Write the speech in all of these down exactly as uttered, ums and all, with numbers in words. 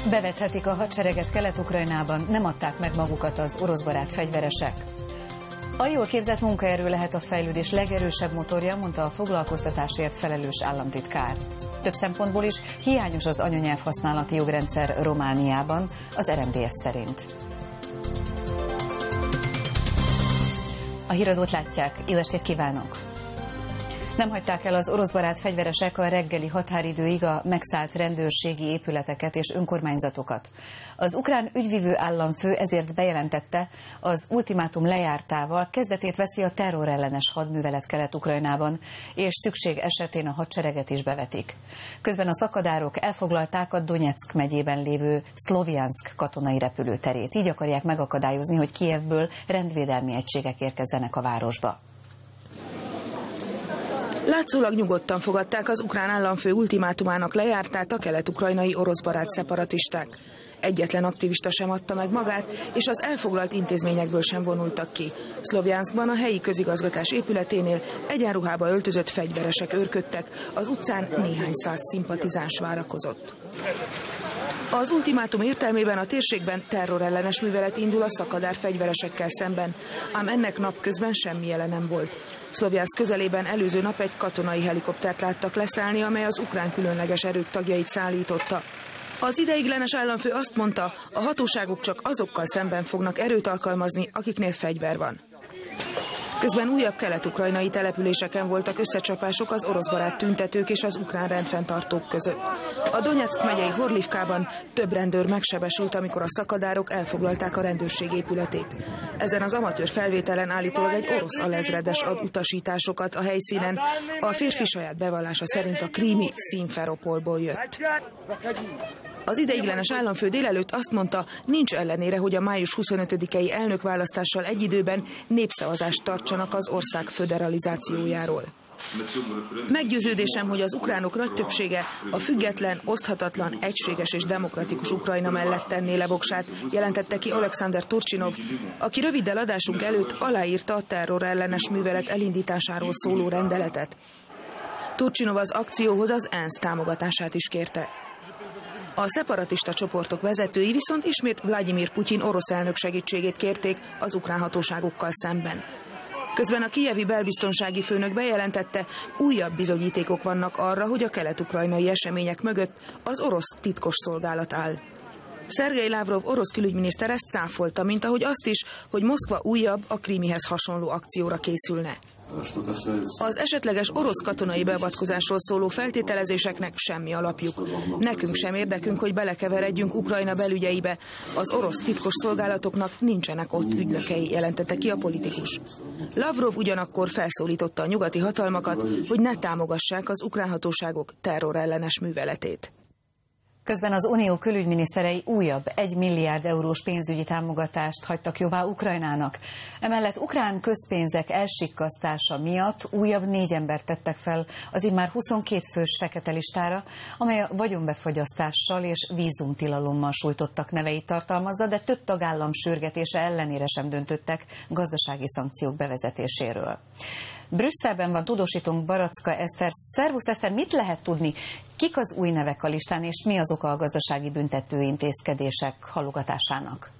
Bevethetik a hadsereget Kelet-Ukrajnában, nem adták meg magukat az oroszbarát fegyveresek. A jól képzett munkaerő lehet a fejlődés legerősebb motorja, mondta a foglalkoztatásért felelős államtitkár. Több szempontból is hiányos az anyanyelv használati jogrendszer Romániában, az er em dé es szerint. A híradót látják, jó estét kívánok! Nem hagyták el az oroszbarát fegyveresek a reggeli határidőig a megszállt rendőrségi épületeket és önkormányzatokat. Az ukrán ügyvivő államfő ezért bejelentette, az ultimátum lejártával kezdetét veszi a terrorellenes hadművelet Kelet-Ukrajnában, és szükség esetén a hadsereget is bevetik. Közben a szakadárok elfoglalták a Donyeck megyében lévő Szlovjanszk katonai repülőterét. Így akarják megakadályozni, hogy Kijevből rendvédelmi egységek érkezzenek a városba. Látszólag nyugodtan fogadták az ukrán államfő ultimátumának lejártát a kelet-ukrajnai oroszbarát szeparatisták. Egyetlen aktivista sem adta meg magát, és az elfoglalt intézményekből sem vonultak ki. Szlovjanszkban a helyi közigazgatás épületénél egyenruhába öltözött fegyveresek őrködtek, az utcán néhány száz szimpatizáns várakozott. Az ultimátum értelmében a térségben terrorellenes művelet indul a szakadár fegyveresekkel szemben, ám ennek napközben semmi jele nem volt. Szlovjanszk közelében előző nap egy katonai helikoptert láttak leszállni, amely az ukrán különleges erők tagjait szállította. Az ideiglenes államfő azt mondta, a hatóságok csak azokkal szemben fognak erőt alkalmazni, akiknél fegyver van. Közben újabb kelet-ukrajnai településeken voltak összecsapások az oroszbarát tüntetők és az ukrán rendfenntartók között. A Donyeck megyei Horlivkában több rendőr megsebesült, amikor a szakadárok elfoglalták a rendőrség épületét. Ezen az amatőr felvételen állítólag egy orosz alezredes ad utasításokat a helyszínen. A férfi saját bevallása szerint a krími Szimferopolból jött. Az ideiglenes államfő délelőtt azt mondta, nincs ellenére, hogy a május huszonötödikei elnökválasztással egy időben népszavazást tartsanak az ország föderalizációjáról. Meggyőződésem, hogy az ukránok nagy többsége a független, oszthatatlan, egységes és demokratikus Ukrajna mellett tenné le voksát, jelentette ki Oleksandr Turcsinov, aki röviddel adásunk előtt aláírta a terrorellenes művelet elindításáról szóló rendeletet. Turcsinov az akcióhoz az ENSZ támogatását is kérte. A szeparatista csoportok vezetői viszont ismét Vladimir Putyin orosz elnök segítségét kérték az ukrán hatóságokkal szemben. Közben a kijevi belbiztonsági főnök bejelentette, újabb bizonyítékok vannak arra, hogy a kelet-ukrajnai események mögött az orosz titkosszolgálat áll. Szergej Lavrov orosz külügyminiszter ezt cáfolta, mint ahogy azt is, hogy Moszkva újabb, a Krímihez hasonló akcióra készülne. Az esetleges orosz katonai beavatkozásról szóló feltételezéseknek semmi alapjuk. Nekünk sem érdekünk, hogy belekeveredjünk Ukrajna belügyeibe. Az orosz titkos szolgálatoknak nincsenek ott ügynökei, jelentette ki a politikus. Lavrov ugyanakkor felszólította a nyugati hatalmakat, hogy ne támogassák az ukrán hatóságok terrorellenes műveletét. Közben az Unió külügyminiszterei újabb egy milliárd eurós pénzügyi támogatást hagytak jóvá Ukrajnának. Emellett ukrán közpénzek elsikkasztása miatt újabb négy embert tettek fel az immár huszonkét fős fekete listára, amely a vagyonbefagyasztással és vízumtilalommal sújtottak neveit tartalmazza, de több tagállam sürgetése ellenére sem döntöttek gazdasági szankciók bevezetéséről. Brüsszelben van tudósítónk Baracka Eszter. Szervusz Eszter, mit lehet tudni? Kik az új nevek a listán, és mi az oka a gazdasági büntető intézkedések halogatásának?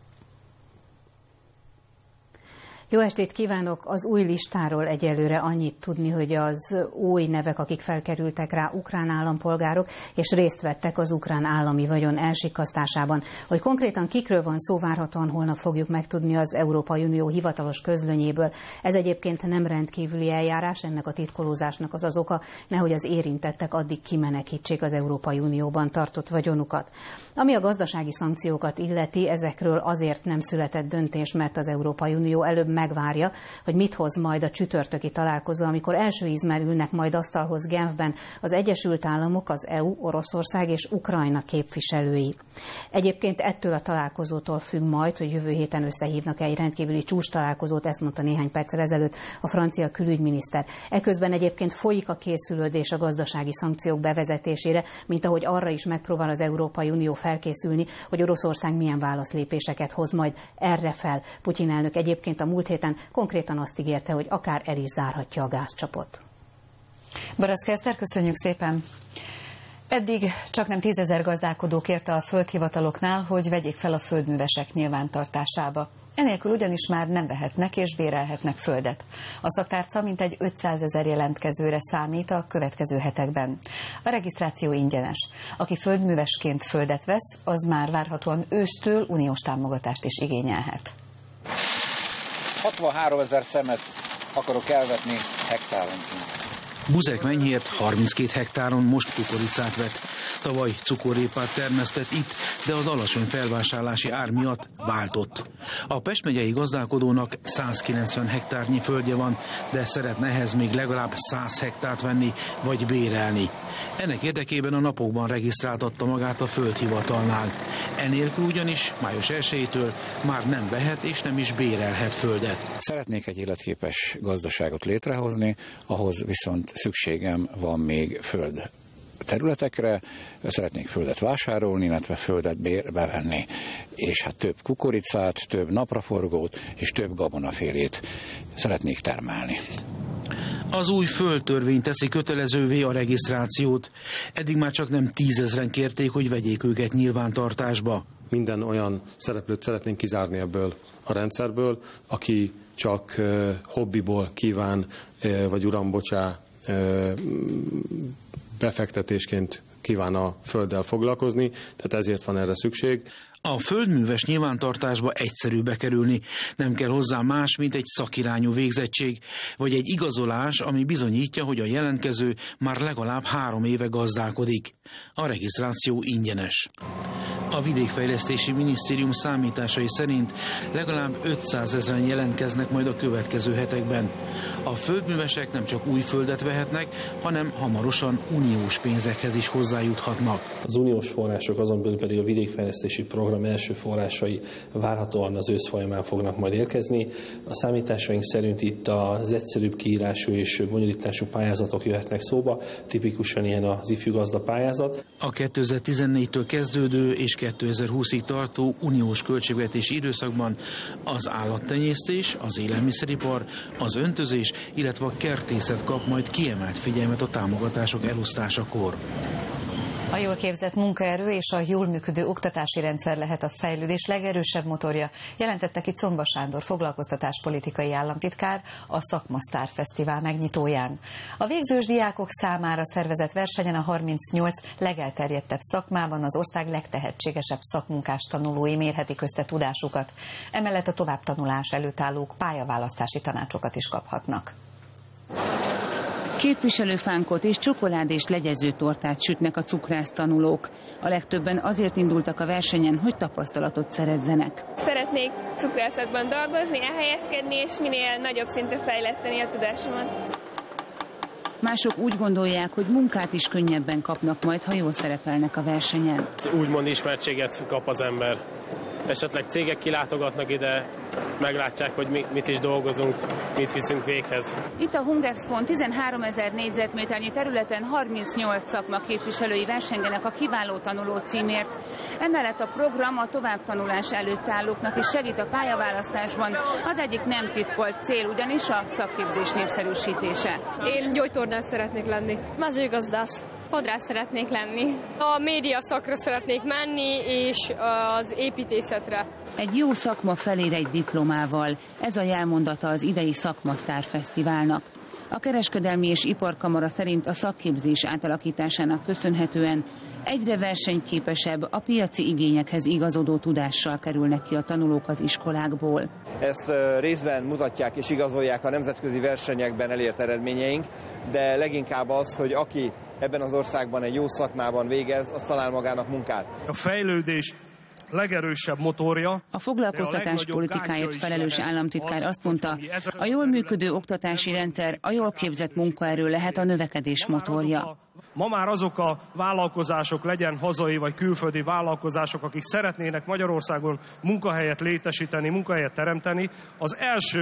Jó estét kívánok! Az új listáról egyelőre annyit tudni, hogy az új nevek, akik felkerültek rá, ukrán állampolgárok, és részt vettek az ukrán állami vagyon elsikkasztásában. Hogy konkrétan kikről van szó, várhatóan holnap fogjuk megtudni az Európai Unió hivatalos közlönyéből. Ez egyébként nem rendkívüli eljárás, ennek a titkolózásnak az az oka, nehogy az érintettek addig kimenekítsék az Európai Unióban tartott vagyonukat. Ami a gazdasági szankciókat illeti, ezekről azért nem született döntés, mert az Európai Unió előbb megvárja, hogy mit hoz majd a csütörtöki találkozó, amikor első ízben ülnek majd asztalhoz Genfben az Egyesült Államok, az é u, Oroszország és Ukrajna képviselői. Egyébként ettől a találkozótól függ majd, hogy jövő héten összehívnak egy rendkívüli csúcs találkozót, ezt mondta néhány perccel ezelőtt a francia külügyminiszter. Eközben egyébként folyik a készülődés a gazdasági szankciók bevezetésére, mint ahogy arra is megpróbál az Európai Unió felkészülni, hogy Oroszország milyen válaszlépéseket hoz majd erre fel. Putyin elnök egyébként a múlt héten konkrétan azt ígérte, hogy akár el is zárhatja a gázcsapot. Baracka Eszter, köszönjük szépen! Eddig csak nem tízezer gazdálkodó kérte a földhivataloknál, hogy vegyék fel a földművesek nyilvántartásába. Enélkül ugyanis már nem vehetnek és bérelhetnek földet. A szaktárca mintegy ötszázezer jelentkezőre számít a következő hetekben. A regisztráció ingyenes. Aki földművesként földet vesz, az már várhatóan ősztől uniós támogatást is igényelhet. hatvanháromezer szemet akarok elvetni hektáronként. Buzek Menyhért harminckét hektáron most kukoricát vett. Tavaly cukorrépát termesztett itt, de az alacsony felvásárlási ár miatt váltott. A Pest megyei gazdálkodónak százkilencven hektárnyi földje van, de szeretne ehhez még legalább száz hektárt venni vagy bérelni. Ennek érdekében a napokban regisztráltatta magát a földhivatalnál. Enélkül ugyanis május elsejétől már nem vehet és nem is bérelhet földet. Szeretnék egy életképes gazdaságot létrehozni, ahhoz viszont szükségem van még föld területekre, szeretnék földet vásárolni, illetve földet bérbe venni. És hát több kukoricát, több napraforgót és több gabonafélét szeretnék termelni. Az új földtörvény teszi kötelezővé a regisztrációt. Eddig már csak nem tízezren kérték, hogy vegyék őket nyilvántartásba. Minden olyan szereplőt szeretnénk kizárni ebből a rendszerből, aki csak uh, hobbiból kíván, uh, vagy uram, bocsá, uh, befektetésként kíván a földdel foglalkozni, tehát ezért van erre szükség. A földműves nyilvántartásba egyszerű bekerülni, nem kell hozzá más, mint egy szakirányú végzettség, vagy egy igazolás, ami bizonyítja, hogy a jelentkező már legalább három éve gazdálkodik. A regisztráció ingyenes. A Vidékfejlesztési Minisztérium számításai szerint legalább ötszázezren jelentkeznek majd a következő hetekben. A földművesek nem csak új földet vehetnek, hanem hamarosan uniós pénzekhez is hozzájuthatnak. Az uniós források, azon belül pedig a vidékfejlesztési program első forrásai várhatóan az ősz folyamán fognak majd érkezni. A számításaink szerint itt az egyszerűbb kiírású és bonyolítású pályázatok jöhetnek szóba, tipikusan ilyen az ifjú gazda pályázat. A kétezer-tizennégytől kezdődő és kétezer-húszig tartó uniós költségvetési időszakban az állattenyésztés, az élelmiszeripar, az öntözés, illetve a kertészet kap majd kiemelt figyelmet a támogatások elosztásakor. A jól képzett munkaerő és a jól működő oktatási rendszer lehet a fejlődés legerősebb motorja, jelentette ki Czomba Sándor foglalkoztatáspolitikai államtitkár a Szakmasztár Fesztivál megnyitóján. A végzős diákok számára szervezett versenyen a harmincnyolc legelterjedtebb szakmában az ország legtehetségesebb szakmunkás tanulói mérhetik össze tudásukat. Emellett a továbbtanulás előtt állók pályaválasztási tanácsokat is kaphatnak. Képviselőfánkot és csokoládés legyező tortát sütnek a cukrász tanulók. A legtöbben azért indultak a versenyen, hogy tapasztalatot szerezzenek. Szeretnék cukrászatban dolgozni, elhelyezkedni és minél nagyobb szintű fejleszteni a tudásomat. Mások úgy gondolják, hogy munkát is könnyebben kapnak majd, ha jól szerepelnek a versenyen. Úgymond ismertséget kap az ember. Esetleg cégek kilátogatnak ide, meglátják, hogy mi, mit is dolgozunk, mit viszünk véghez. Itt a Hungexpon tizenháromezer négyzetméternyi területen harmincnyolc szakma képviselői versengenek a kiváló tanuló címért. Emellett a program a továbbtanulás előtt állóknak is segít a pályaválasztásban. Az egyik nem titkolt cél ugyanis a szakképzés népszerűsítése. Én gyógytornász szeretnék lenni. Mezőgazdász. Fodrász szeretnék lenni. A média szakra szeretnék menni, és az építészetre. Egy jó szakma felér egy diplomával. Ez a jelmondata az idei Szakmasztár Fesztiválnak. A Kereskedelmi és Iparkamara szerint a szakképzés átalakításának köszönhetően egyre versenyképesebb, a piaci igényekhez igazodó tudással kerülnek ki a tanulók az iskolákból. Ezt részben mutatják és igazolják a nemzetközi versenyekben elért eredményeink, de leginkább az, hogy aki ebben az országban egy jó szakmában végez, az talál magának munkát. A fejlődés legerősebb motorja. A foglalkoztatás politikáért felelős államtitkár azt mondta, a jól működő oktatási rendszer, a jól képzett munkaerő lehet a növekedés motorja. Ma már azok a vállalkozások, legyen hazai vagy külföldi vállalkozások, akik szeretnének Magyarországon munkahelyet létesíteni, munkahelyet teremteni, az első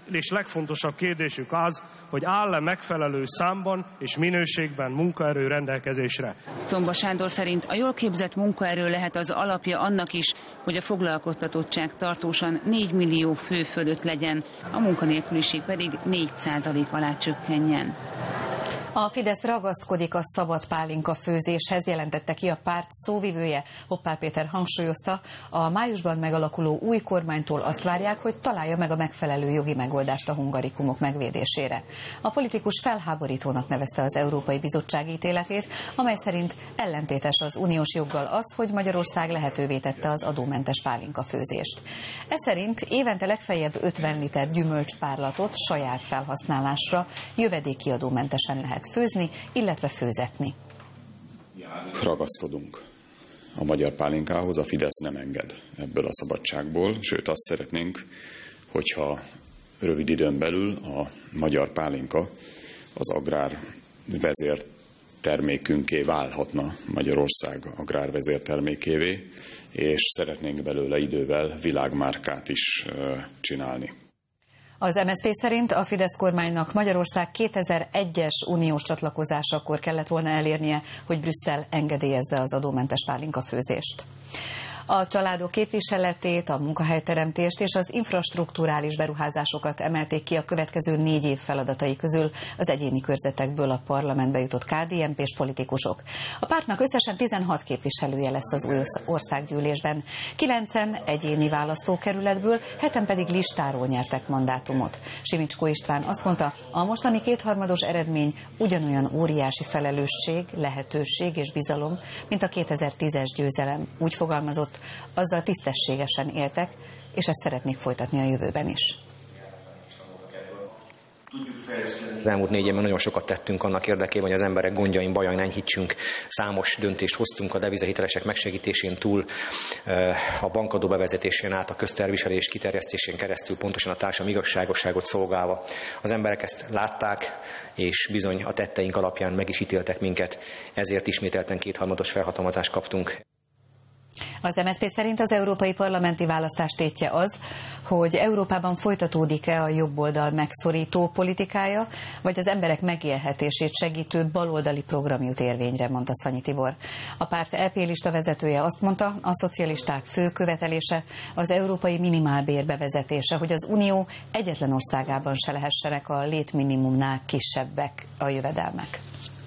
és legfontosabb kérdésük az, hogy áll-e megfelelő számban és minőségben munkaerő rendelkezésre. Czomba Sándor szerint a jól képzett munkaerő lehet az alapja annak is, hogy a foglalkoztatottság tartósan négy millió fő fölött legyen, a munkanélküliség pedig négy százalék alá csökkenjen. A Fidesz ragaszkodik a szabad pálinka főzéshez, jelentette ki a párt szóvivője. Hoppál Péter hangsúlyozta, a májusban megalakuló új kormánytól azt várják, hogy találja meg a megfelelő jogi megoldást a hungarikumok megvédésére. A politikus felháborítónak nevezte az Európai Bizottság ítéletét, amely szerint ellentétes az uniós joggal az, hogy Magyarország lehetővé tette az adómentes pálinka főzést. Ez szerint évente legfeljebb ötven liter gyümölcspárlatot saját felhasználásra jövedéki adómentesen lehet főzni, illetve főzetni. Ragaszkodunk a magyar pálinkához, a Fidesz nem enged ebből a szabadságból, sőt azt szeretnénk, hogyha rövid időn belül a magyar pálinka az agrár vezértermékünké válhatna, Magyarország agrár vezértermékévé, és szeretnénk belőle idővel világmárkát is csinálni. Az em es zé pé szerint a Fidesz kormánynak Magyarország kétezer-egyes uniós csatlakozásakor kellett volna elérnie, hogy Brüsszel engedélyezze az adómentes pálinkafőzést. A családok képviseletét, a munkahelyteremtést és az infrastrukturális beruházásokat emelték ki a következő négy év feladatai közül az egyéni körzetekből a parlamentbe jutott ká dé en pés politikusok. A pártnak összesen tizenhat képviselője lesz az új országgyűlésben. Kilencen egyéni választókerületből, heten pedig listáról nyertek mandátumot. Simicskó István azt mondta, a mostani kétharmados eredmény ugyanolyan óriási felelősség, lehetőség és bizalom, mint a kétezer-tízes győzelem. Úgy fogalmazott, azzal tisztességesen éltek, és ezt szeretnék folytatni a jövőben is. Az elmúlt négy évben nagyon sokat tettünk annak érdekében, hogy az emberek gondjain, bajain enyhítsünk. Számos döntést hoztunk a devizahitelesek megsegítésén túl, a bankadó bevezetésén át, a közterviselés kiterjesztésén keresztül, pontosan a társadalmi igazságosságot szolgálva. Az emberek ezt látták, és bizony a tetteink alapján meg is ítéltek minket, ezért ismételten kétharmados felhatalmazást kaptunk. Az em es zé pé szerint az európai parlamenti választás tétje az, hogy Európában folytatódik-e a jobboldal megszorító politikája, vagy az emberek megélhetését segítő baloldali program jut érvényre, mondta Szanyi Tibor. A párt é pé lista vezetője azt mondta, a szocialisták fő követelése az európai minimálbér bevezetése, hogy az Unió egyetlen országában se lehessenek a létminimumnál kisebbek a jövedelmek.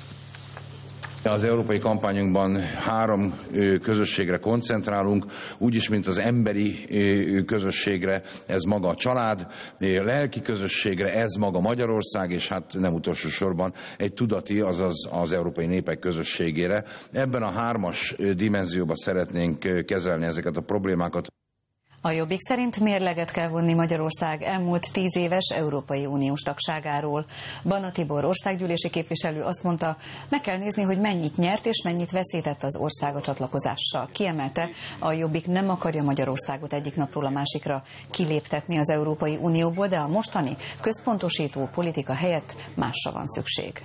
Az európai kampányunkban három közösségre koncentrálunk, úgyis, mint az emberi közösségre, ez maga a család, lelki közösségre, ez maga Magyarország, és hát nem utolsó sorban egy tudati, azaz az európai népek közösségére. Ebben a hármas dimenzióban szeretnénk kezelni ezeket a problémákat. A Jobbik szerint mérleget kell vonni Magyarország elmúlt tíz éves Európai Uniós tagságáról. Bana Tibor országgyűlési képviselő azt mondta, meg kell nézni, hogy mennyit nyert és mennyit veszített az ország a csatlakozással. Kiemelte, a Jobbik nem akarja Magyarországot egyik napról a másikra kiléptetni az Európai Unióból, de a mostani központosító politika helyett másra van szükség.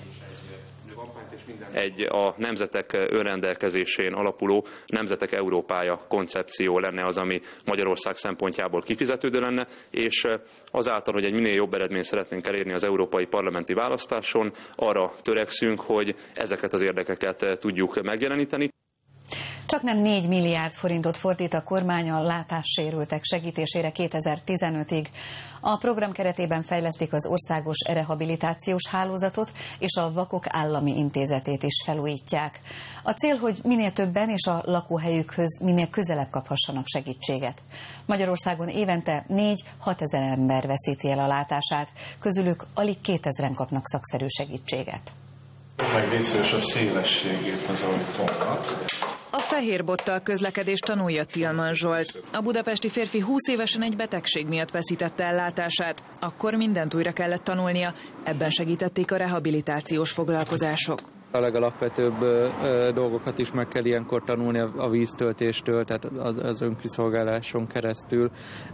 Egy a nemzetek önrendelkezésén alapuló nemzetek Európája koncepció lenne az, ami Magyarország szempontjából kifizetődő lenne, és azáltal, hogy egy minél jobb eredményt szeretnénk elérni az európai parlamenti választáson, arra törekszünk, hogy ezeket az érdekeket tudjuk megjeleníteni. Csak nem négy milliárd forintot fordít a kormány a látássérültek segítésére kétezer-tizenötig. A program keretében fejlesztik az országos rehabilitációs hálózatot, és a Vakok Állami Intézetét is felújítják. A cél, hogy minél többen és a lakóhelyükhöz minél közelebb kaphassanak segítséget. Magyarországon évente négy-hat ezer ember veszíti el a látását, közülük alig kétezren kapnak szakszerű segítséget. Meg vészős a szélességét az autónak. A fehér bottal közlekedés tanulja Tilman Zsolt. A budapesti férfi húsz évesen egy betegség miatt veszítette ellátását. Akkor mindent újra kellett tanulnia, ebben segítették a rehabilitációs foglalkozások. A legalapvetőbb dolgokat is meg kell ilyenkor tanulni a víztöltéstől, tehát az önkiszolgáláson keresztül,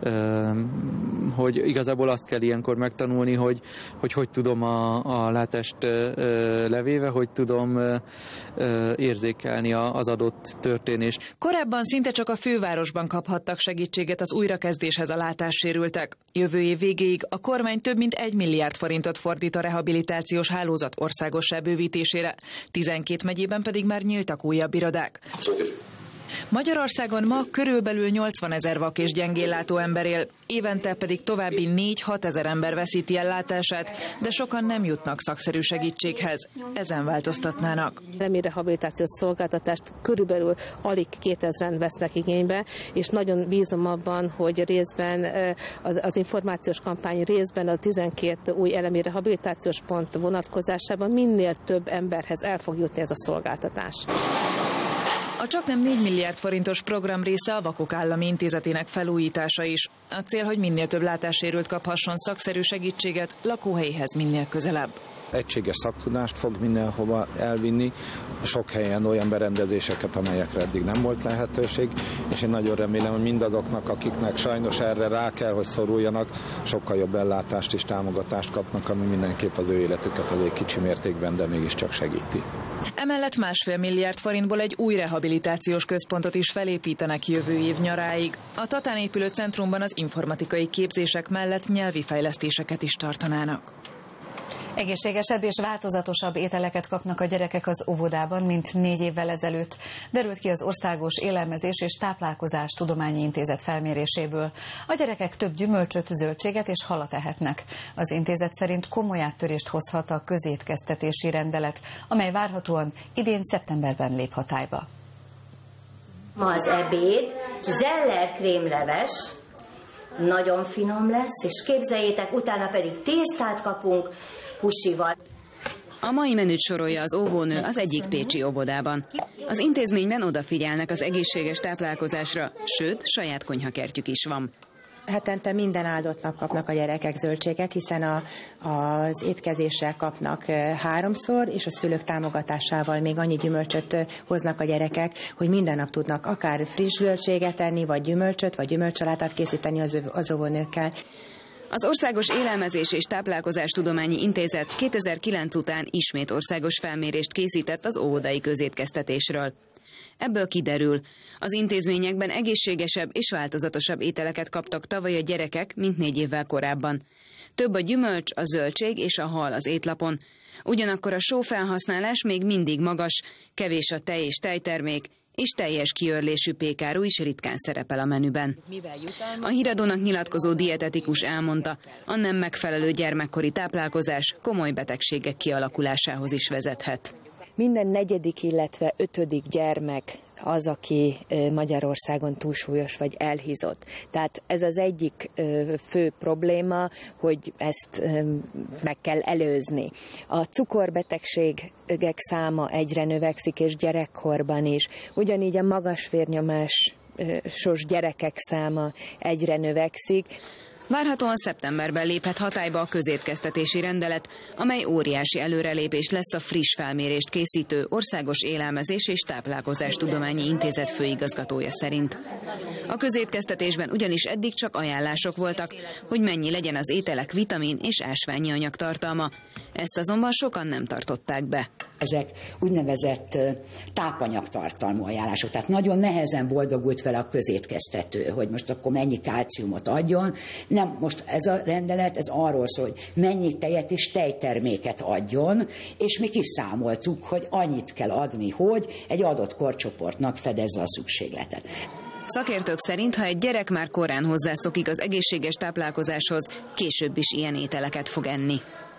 hogy igazából azt kell ilyenkor megtanulni, hogy hogy, hogy tudom a, a látást levéve, hogy tudom érzékelni az adott történést. Korábban szinte csak a fővárosban kaphattak segítséget az újrakezdéshez a látássérültek. Jövő év végéig a kormány több mint egy milliárd forintot fordít a rehabilitációs hálózat országossá bővítésére, tizenkét megyében pedig már nyíltak újabb irodák. Magyarországon ma körülbelül nyolcvanezer vak és gyengénlátó ember él, évente pedig további négy-hat ezer ember veszíti el látását, de sokan nem jutnak szakszerű segítséghez. Ezen változtatnának. Személyrehabilitációs szolgáltatást körülbelül alig kétezren vesznek igénybe, és nagyon bízom abban, hogy részben az, az információs kampány részben a tizenkét új elemi rehabilitációs pont vonatkozásában minél több emberhez el fog jutni ez a szolgáltatás. A csaknem négy milliárd forintos program része a Vakok Állami Intézetének felújítása is. A cél, hogy minél több látássérült kaphasson szakszerű segítséget lakóhelyéhez minél közelebb. Egységes szaktudást fog mindenhova elvinni, sok helyen olyan berendezéseket, amelyekre eddig nem volt lehetőség, és én nagyon remélem, hogy mindazoknak, akiknek sajnos erre rá kell, hogy szoruljanak, sokkal jobb ellátást és támogatást kapnak, ami mindenképp az ő életüket elég kicsi mértékben, de mégiscsak segíti. Emellett másfél milliárd forintból egy új rehabilitációs központot is felépítenek jövő év nyaráig. A Tatán épülő centrumban az informatikai képzések mellett nyelvi fejlesztéseket is tartanának. Egészségesebb és változatosabb ételeket kapnak a gyerekek az óvodában, mint négy évvel ezelőtt. Derült ki az Országos Élelmezés és Táplálkozás Tudományi Intézet felméréséből. A gyerekek több gyümölcsöt, zöldséget és halat ehetnek. Az intézet szerint komoly áttörést hozhat a közétkeztetési rendelet, amely várhatóan idén szeptemberben lép hatályba. Ma az ebéd zeller krémleves, nagyon finom lesz, és képzeljétek, utána pedig tésztát kapunk húsival. A mai menüt sorolja az óvónő az egyik pécsi óvodában. Az intézményben odafigyelnek az egészséges táplálkozásra, sőt, saját konyhakertjük is van. Hetente minden áldott nap kapnak a gyerekek zöldséget, hiszen a, az étkezéssel kapnak háromszor, és a szülők támogatásával még annyi gyümölcsöt hoznak a gyerekek, hogy minden nap tudnak akár friss zöldséget enni, vagy gyümölcsöt, vagy gyümölcsalátát készíteni az, az óvónőkkel. Az Országos Élelmezés és Táplálkozás Tudományi Intézet kétezer-kilenc után ismét országos felmérést készített az óvodai közétkeztetésről. Ebből kiderül, az intézményekben egészségesebb és változatosabb ételeket kaptak tavaly a gyerekek, mint négy évvel korábban. Több a gyümölcs, a zöldség és a hal az étlapon. Ugyanakkor a sófelhasználás még mindig magas, kevés a tej és tejtermék, és teljes kiörlésű pékáru is ritkán szerepel a menüben. A Híradónak nyilatkozó dietetikus elmondta, a nem megfelelő gyermekkori táplálkozás komoly betegségek kialakulásához is vezethet. Minden negyedik, illetve ötödik gyermek az, aki Magyarországon túlsúlyos vagy elhízott. Tehát ez az egyik fő probléma, hogy ezt meg kell előzni. A cukorbetegségek száma egyre növekszik, és gyerekkorban is. Ugyanígy a magas vérnyomásos gyerekek száma egyre növekszik. Várhatóan szeptemberben léphet hatályba a közétkeztetési rendelet, amely óriási előrelépés lesz a friss felmérést készítő Országos Élelmezés és Táplálkozás Tudományi Intézet főigazgatója szerint. A közétkeztetésben ugyanis eddig csak ajánlások voltak, hogy mennyi legyen az ételek vitamin és ásványi anyag tartalma. Ezt azonban sokan nem tartották be. Ezek úgynevezett tápanyagtartalmú ajánlások, tehát nagyon nehezen boldogult vele a közétkeztető, hogy most akkor mennyi kálciumot adjon. Nem, most ez a rendelet, ez arról szól, hogy mennyi tejet és tejterméket adjon, és mi kiszámoltuk, hogy annyit kell adni, hogy egy adott korcsoportnak fedezze a szükségletet. Szakértők szerint, ha egy gyerek már korán hozzászokik az egészséges táplálkozáshoz, később is ilyen ételeket fog enni.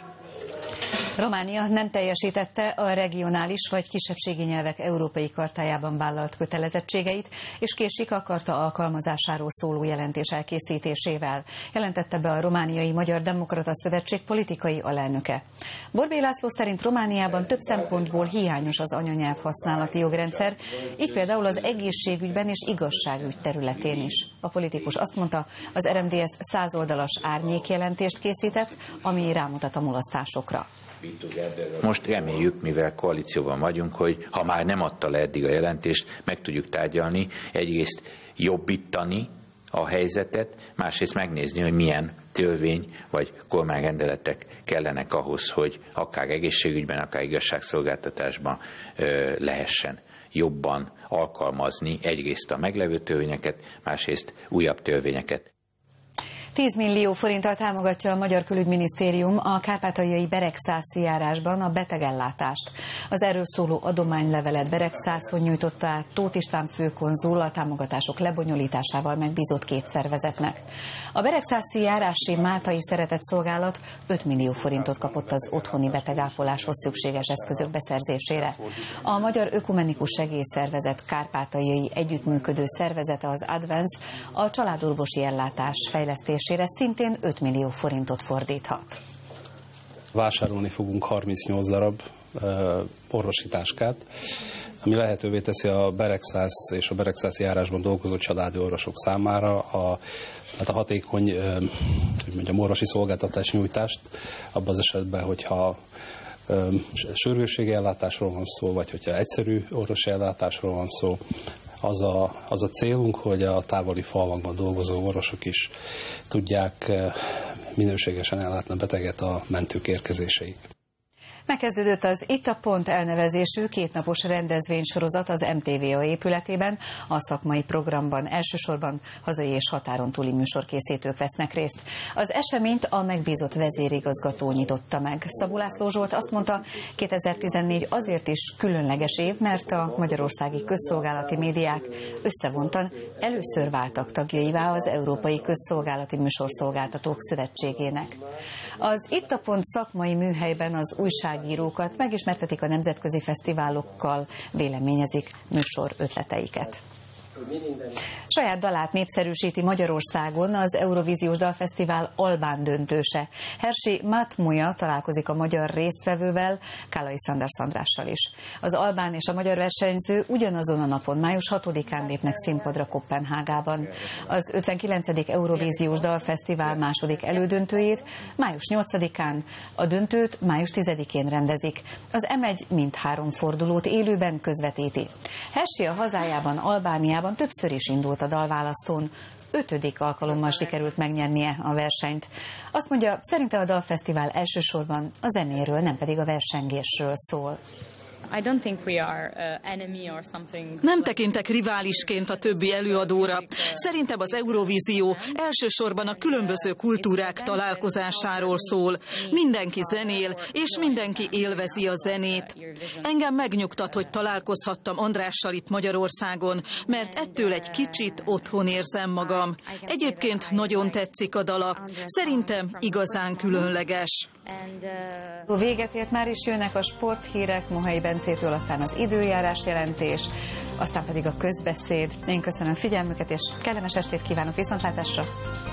Románia nem teljesítette a regionális vagy kisebbségi nyelvek európai kartájában vállalt kötelezettségeit, és késik a karta alkalmazásáról szóló jelentés elkészítésével, jelentette be a Romániai Magyar Demokrata Szövetség politikai alelnöke. Borbély László szerint Romániában több szempontból hiányos az anyanyelv használati jogrendszer, így például az egészségügyben és igazságügy területén is. A politikus azt mondta, az er em dé es száz oldalas árnyékjelentést készített, ami rámutat a mulasztásokra. Most reméljük, mivel koalícióban vagyunk, hogy ha már nem adta le eddig a jelentést, meg tudjuk tárgyalni, egyrészt jobbítani a helyzetet, másrészt megnézni, hogy milyen törvény vagy kormányrendeletek kellenek ahhoz, hogy akár egészségügyben, akár igazságszolgáltatásban ö, lehessen jobban alkalmazni egyrészt a meglevő törvényeket, másrészt újabb törvényeket. tíz millió forinttal támogatja a Magyar Külügyminisztérium a kárpátaljai Beregszászi járásban a betegellátást. Az erről szóló adománylevelet Beregszászon nyújtotta át Tóth István főkonzul a támogatások lebonyolításával megbízott két szervezetnek. A Beregszászi járási Máltai Szeretetszolgálat öt millió forintot kapott az otthoni betegápoláshoz szükséges eszközök beszerzésére. A Magyar Ökumenikus Segélyszervezet kárpátaljai együttműködő szervezete, az Advance, a családorvosi ellátás fejlesztésére szintén öt millió forintot fordíthat. Vásárolni fogunk harmincnyolc darab uh, orvosi táskát, ami lehetővé teszi a Beregszász és a Beregszászi járásban dolgozó családi orvosok számára a, hát a hatékony uh, hogy mondjam, orvosi szolgáltatás nyújtást abban az esetben, hogyha um, sürgősségi ellátásról van szó, vagy hogyha egyszerű orvosi ellátásról van szó. Az a, az a célunk, hogy a távoli falvakban dolgozó orvosok is tudják minőségesen ellátni a beteget a mentők érkezéseig. Megkezdődött az Itt a Pont elnevezésű kétnapos rendezvénysorozat az em té vé á épületében. A szakmai programban elsősorban hazai és határon túli műsorkészítők vesznek részt. Az eseményt a megbízott vezérigazgató nyitotta meg. Szabó László Zsolt azt mondta, kétezer-tizennégy azért is különleges év, mert a magyarországi közszolgálati médiák összevontan először váltak tagjaivá az Európai Közszolgálati Műsorszolgáltatók Szövetségének. Az Itt a Pont szakmai műhelyben az újságírókat megismertetik a nemzetközi fesztiválokkal, véleményezik műsor ötleteiket. Saját dalát népszerűsíti Magyarországon az Eurovíziós Dalfesztivál albán döntőse. Hersi Matmuja találkozik a magyar résztvevővel, Kálai Szanders Andrással is. Az albán és a magyar versenyző ugyanazon a napon, május hatodikán lépnek színpadra Koppenhágában. Az ötvenkilencedik Eurovíziós Dalfesztivál második elődöntőjét május nyolcadikán, a döntőt május tizedikén rendezik. Az em egy mindhárom fordulót élőben közvetíti. Hersi a hazájában, Albániában többször is indult a dalválasztón. Ötödik alkalommal sikerült megnyernie a versenyt. Azt mondja, szerinte a dalfesztivál elsősorban a zenéről, nem pedig a versengésről szól. Nem tekintek riválisként a többi előadóra. Szerintem az Eurovízió elsősorban a különböző kultúrák találkozásáról szól. Mindenki zenél, és mindenki élvezi a zenét. Engem megnyugtat, hogy találkozhattam Andrással itt Magyarországon, mert ettől egy kicsit otthon érzem magam. Egyébként nagyon tetszik a dala. Szerintem igazán különleges. A véget ért, már is jönnek a sporthírek Mohai Bencétől, aztán az időjárás jelentés, aztán pedig a közbeszéd. Én köszönöm figyelmüket, és kellemes estét kívánok, viszontlátásra!